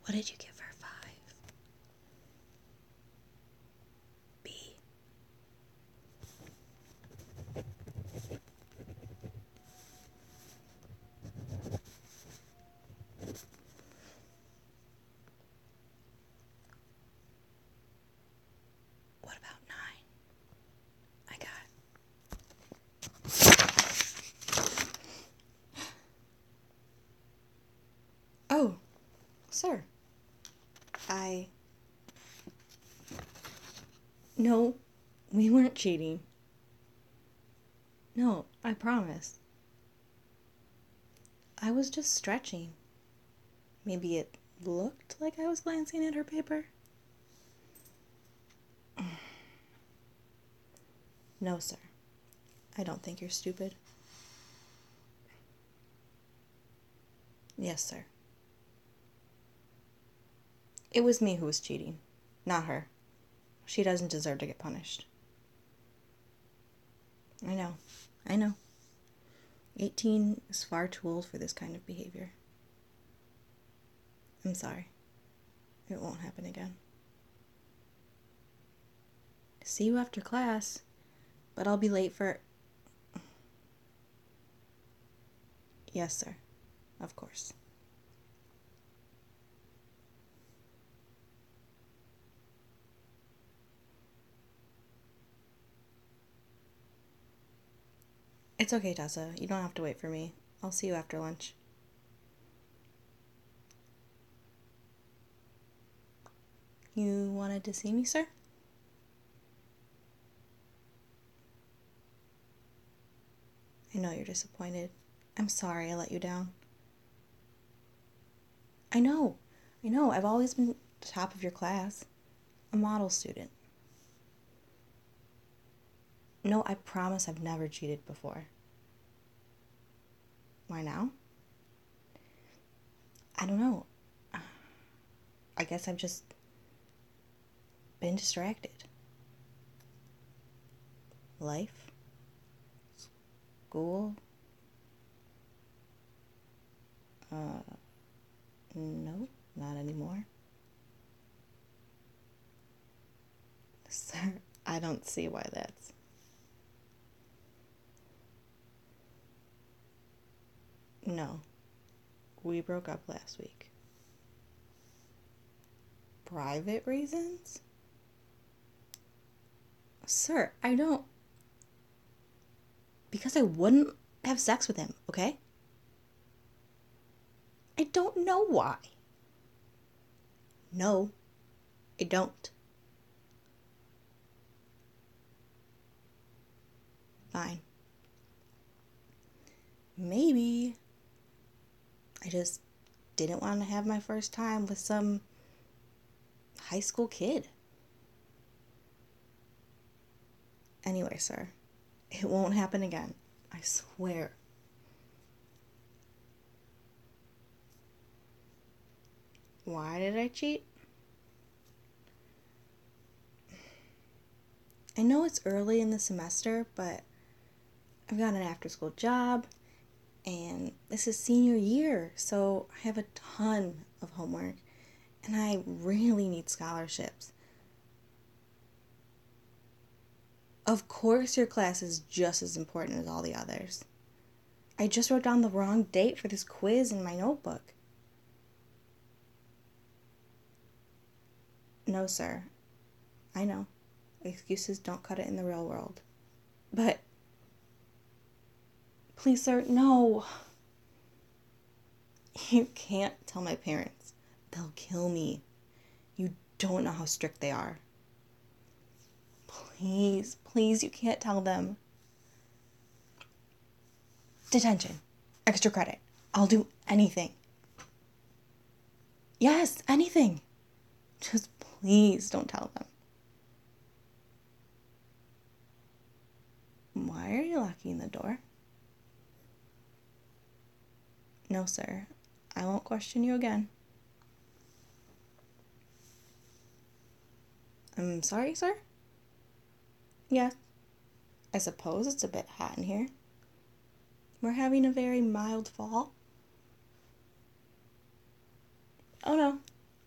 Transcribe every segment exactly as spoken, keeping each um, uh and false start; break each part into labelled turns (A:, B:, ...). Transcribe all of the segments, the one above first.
A: What did you give her five? B. What about nine? I got. Oh, sir. I. No, we weren't cheating. No, I promise. I was just stretching. Maybe it looked like I was glancing at her paper. No, sir. I don't think you're stupid. Yes, sir. It was me who was cheating, not her. She doesn't deserve to get punished. I know. I know. eighteen is far too old for this kind of behavior. I'm sorry. It won't happen again. See you after class, but I'll be late for... Yes, sir. Of course. It's okay, Tessa. You don't have to wait for me. I'll see you after lunch. You wanted to see me, sir? I know you're disappointed. I'm sorry I let you down. I know. I know. I've always been the top of your class. A model student. No, I promise I've never cheated before. Why now? I don't know. I guess I've just been distracted. Life? School? Uh, no, not anymore. Sir, I don't see why that's... No. We broke up last week. Private reasons? Sir, I don't... Because I wouldn't have sex with him, okay? I don't know why. No, I don't. Fine. Maybe I just didn't want to have my first time with some high school kid. Anyway, sir, it won't happen again. I swear. Why did I cheat? I know it's early in the semester, but I've got an after-school job, and this is senior year, so I have a ton of homework, and I really need scholarships. Of course your class is just as important as all the others. I just wrote down the wrong date for this quiz in my notebook. No, sir. I know. Excuses don't cut it in the real world. But... Please, sir, no. You can't tell my parents. They'll kill me. You don't know how strict they are. Please, please, you can't tell them. Detention. Extra credit. I'll do anything. Yes, anything. Just please don't tell them. Why are you locking the door? No, sir. I won't question you again. I'm sorry, sir? Yes. I suppose it's a bit hot in here. We're having a very mild fall. Oh no,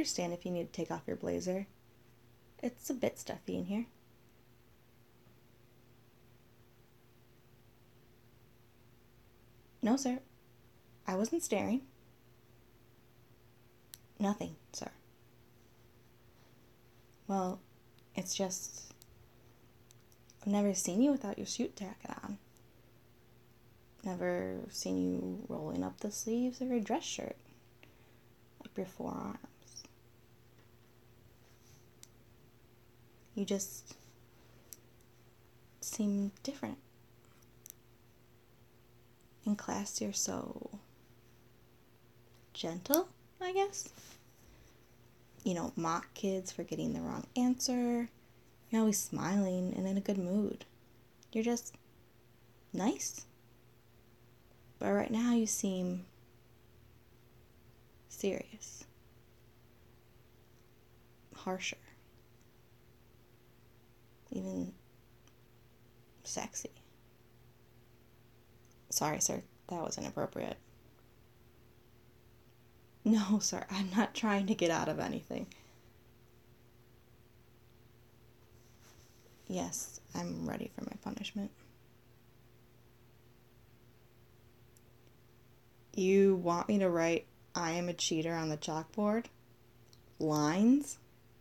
A: understand if you need to take off your blazer. It's a bit stuffy in here. No, sir. I wasn't staring. Nothing, sir. Well, it's just... I've never seen you without your suit jacket on. Never seen you rolling up the sleeves of your dress shirt. Up your forearms. You just seem different. In class, you're so gentle, I guess. You don't mock kids for getting the wrong answer. You're always smiling and in a good mood. You're just nice. But right now you seem serious. Harsher. Even sexy. Sorry, sir. That was inappropriate. No, sir. I'm not trying to get out of anything. Yes, I'm ready for my punishment. You want me to write, "I am a cheater" on the chalkboard? Lines?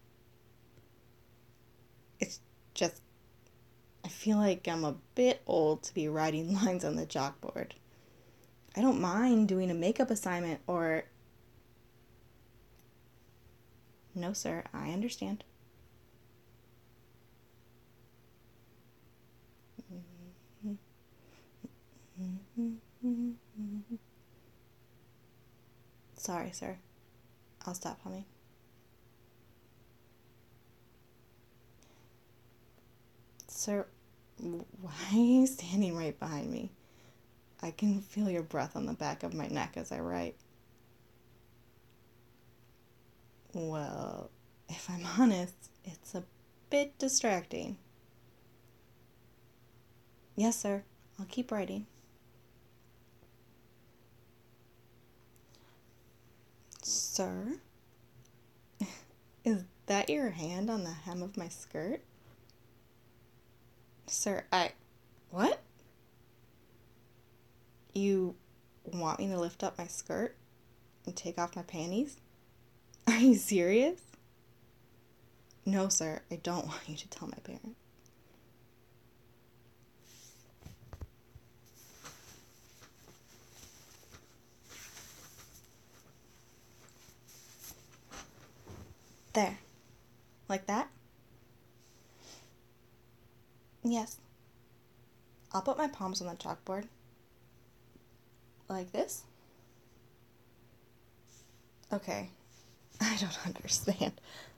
A: It's just, I feel like I'm a bit old to be writing lines on the chalkboard. I don't mind doing a makeup assignment or... No, sir, I understand. Sorry, sir. I'll stop humming. Sir, why are you standing right behind me? I can feel your breath on the back of my neck as I write. Well, if I'm honest, it's a bit distracting. Yes, sir. I'll keep writing. Sir? Is that your hand on the hem of my skirt? Sir, I... What? You want me to lift up my skirt and take off my panties? Are you serious? No, sir, I don't want you to tell my parents. There. Like that? Yes. I'll put my palms on the chalkboard. Like this? Okay. I don't understand.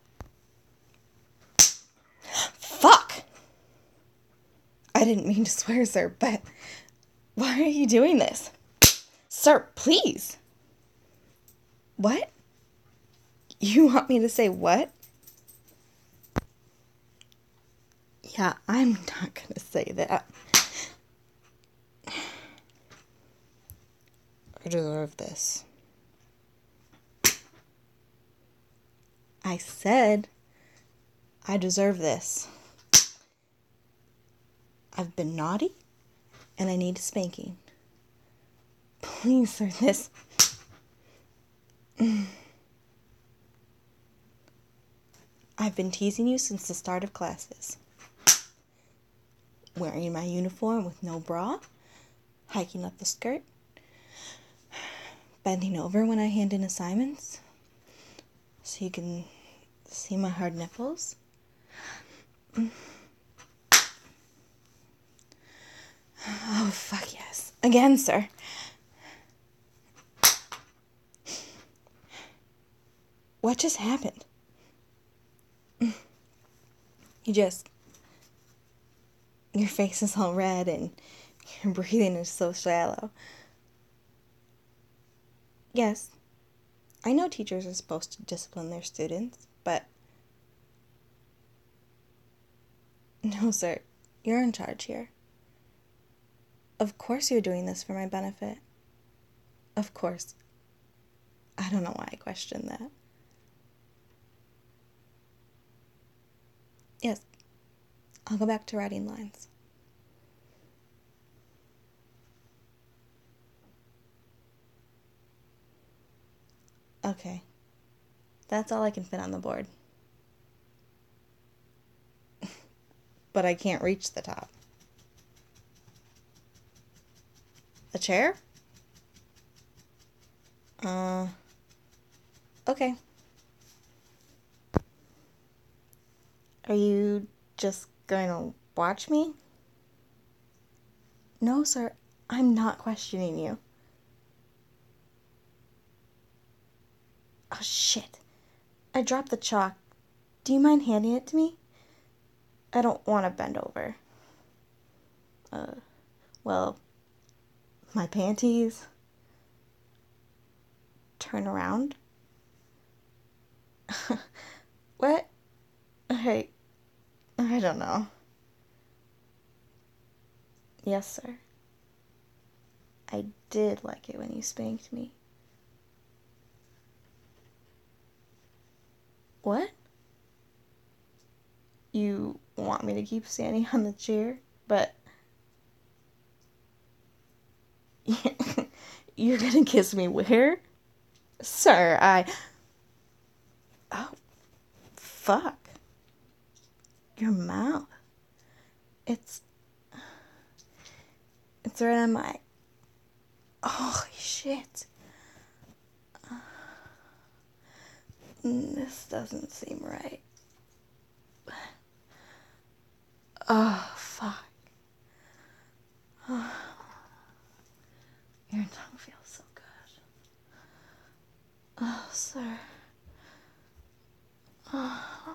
A: Fuck! I didn't mean to swear, sir, but why are you doing this? Sir, please! What? You want me to say what? Yeah, I'm not gonna say that. I deserve this. I said I deserve this. I've been naughty, and I need a spanking. Please, sir, this... I've been teasing you since the start of classes. Wearing my uniform with no bra, hiking up the skirt, bending over when I hand in assignments, so you can see my hard nipples. Oh, fuck yes. Again, sir. What just happened? You just... Your face is all red and your breathing is so shallow. Yes, I know teachers are supposed to discipline their students, but... No, sir. You're in charge here. Of course you're doing this for my benefit. Of course. I don't know why I questioned that. I'll go back to writing lines. Okay. That's all I can fit on the board. But I can't reach the top. A chair? Uh, okay. Are you just going to watch me? No, sir. I'm not questioning you. Oh, shit. I dropped the chalk. Do you mind handing it to me? I don't want to bend over. Uh, well, my panties. Turn around. What? Hey, I don't know. Yes, sir. I did like it when you spanked me. What? You want me to keep standing on the chair? But you're gonna kiss me where? Sir, I... Oh, fuck. Your mouth. It's... It's right on my... Holy shit. This doesn't seem right. Oh, fuck. Oh. Your tongue feels so good. Oh, sir. Oh.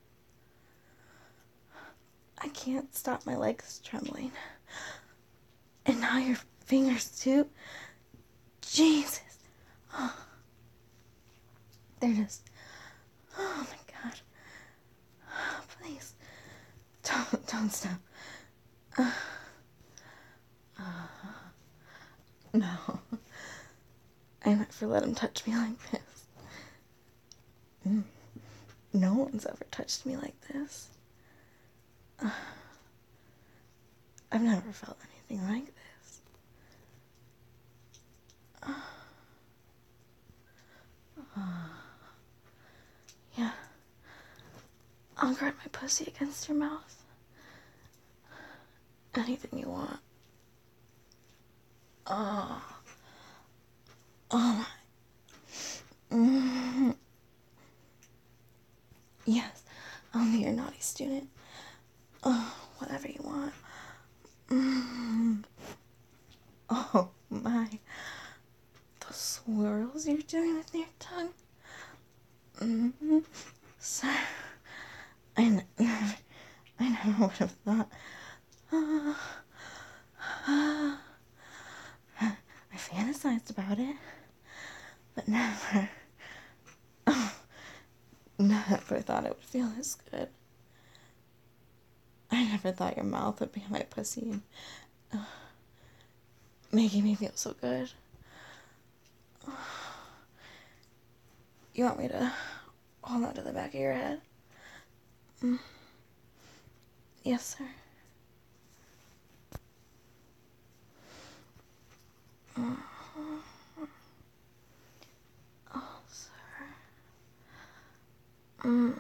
A: I can't stop my legs trembling. And now your fingers too. Jesus. Oh. They're just... Oh my god. Oh, please. Don't, don't stop. Uh, uh, no. I never let him touch me like this. Mm. No one's ever touched me like this. Uh, I've never felt anything like this. Uh, uh, yeah. I'll guard my pussy against your mouth. Anything you want. Oh. Oh my. Mm-hmm. Yes, I'll be your naughty student. Oh, whatever you want. Mm-hmm. Oh my. Those swirls you're doing with your tongue. Mm-hmm. Sir, I never, I never would have thought. Uh, uh, I fantasized about it, but never, oh, never thought it would feel as good. I never thought your mouth would be on my pussy and uh, making me feel so good. You want me to hold on to the back of your head? Mm. Yes, sir. Mm. Oh, sir. Mm.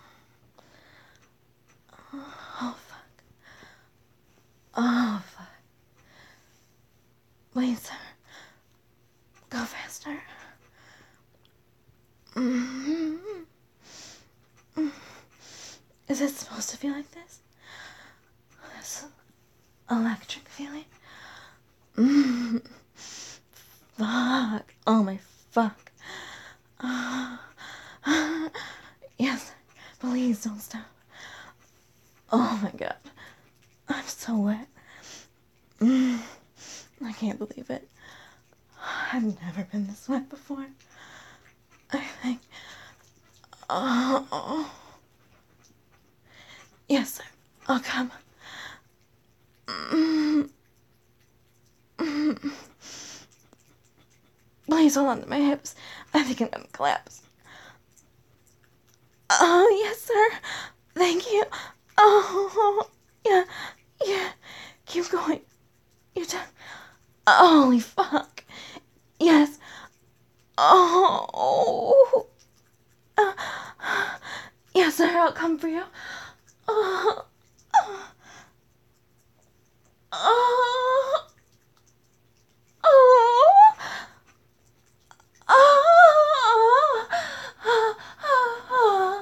A: Oh, fuck. Oh, fuck. Wait, sir. Go faster. Mm-hmm. Mm. Is it supposed to feel like this? This electric feeling? Mm. Fuck. Oh my fuck. Uh, yes, please don't stop. Oh my god. I'm so wet. Mm. I can't believe it. I've never been this wet before. I think... Oh. Yes, sir. I'll come. Mm. Mm. Please hold on to my hips. I think I'm gonna collapse. Oh, yes, sir. Thank you. Oh. Yeah, yeah. Keep going. You're done. Holy fuck. Yes. Oh. Uh, yes, sir, I'll come for you. Oh. Oh. Oh. Oh.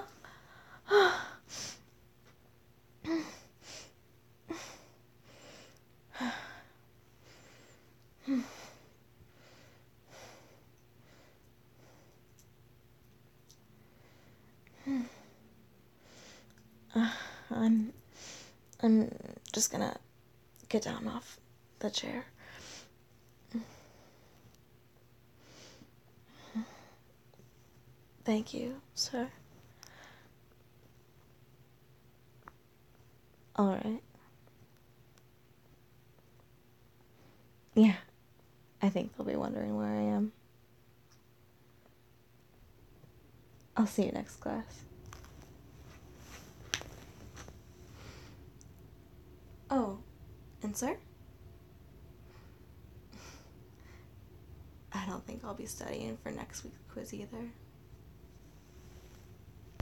A: I'm I'm just gonna get down off the chair. Thank you, sir. Alright. Yeah, I think they'll be wondering where I am. I'll see you next class. Oh, and sir? I don't think I'll be studying for next week's quiz either.